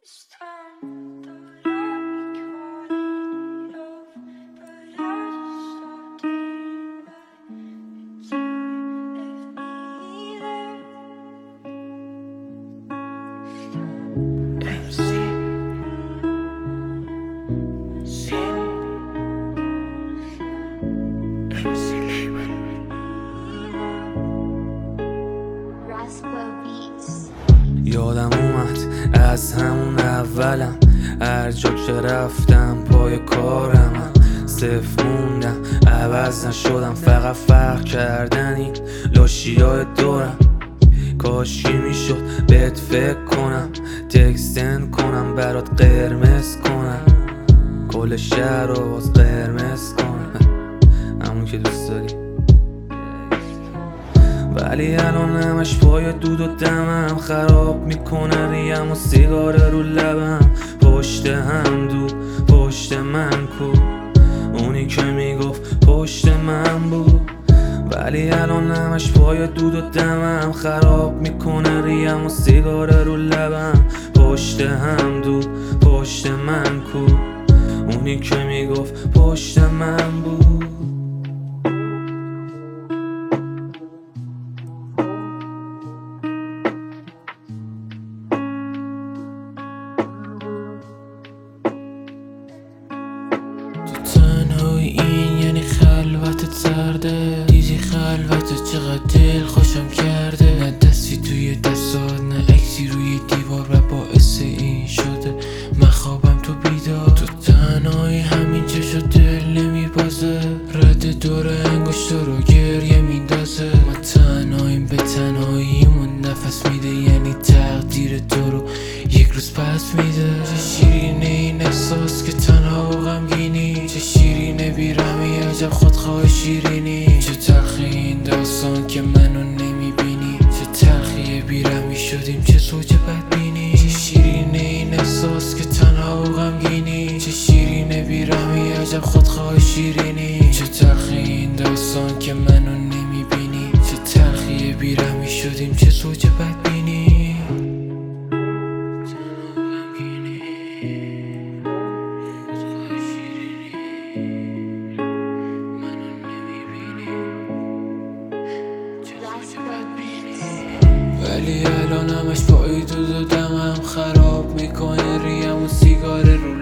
This time thought I'd be calling it off, but I just stopped it. But you left me there. یادم اومد از همون اولم هر جا که رفتم پای کارم صفر موندم، عوض نشدم، فقط فرق کردن این لاشیای دورم. کاشکی میشد بهت فکر کنم، تکستن کنم برات قرمز کنم، کل شهر رو باز قرمز کنم، همون که دوست داری. ولی الان همش پای دود و دمم خراب میکنه ریم و سیگار رو لبم. پشت هم دود پشت من کو، اونی که میگفت پشت من بود. ولی الان همش پای دود و دمم خراب میکنه ریم و سیگار رو لبم. پشت هم دود پشت من کو، اونی که میگفت پشت من بود. تنهایی این یعنی خلوتت سرده، دیدی خلوتت چقدر دل خوشم کرده. نه دستی توی دستات نه عکسی روی دیوار و باعث این شده من خوابم تو بیدار. تو تنهایی همین چشا دل نمیبازه، رد دور انگشت رو گریه میندازه. ما تنهاییم به تنهاییمون نفس میده، یعنی تقدیر تو رو یک روز پس میده. چه شیرینه این احساس که تنها و غمگینی، چه شیرینه بیرحمی عجب خودخواه شیرینی. چه تلخی این داستان که منو نمیبینی، چه تلخی بیرحمی شدیم چه زوج بدبینی. چه شیرینه این احساس که تنها و غمگینی، چه شیرینه بیرحمی عجب خودخواه شیرینی. چه تلخی این داستان که منو نمیبینی، چه تلخی بیرحمی شدیم چه زوج بدبینی. ولی الان همش پای دود و دمم خراب میکنه ریم و سیگار رو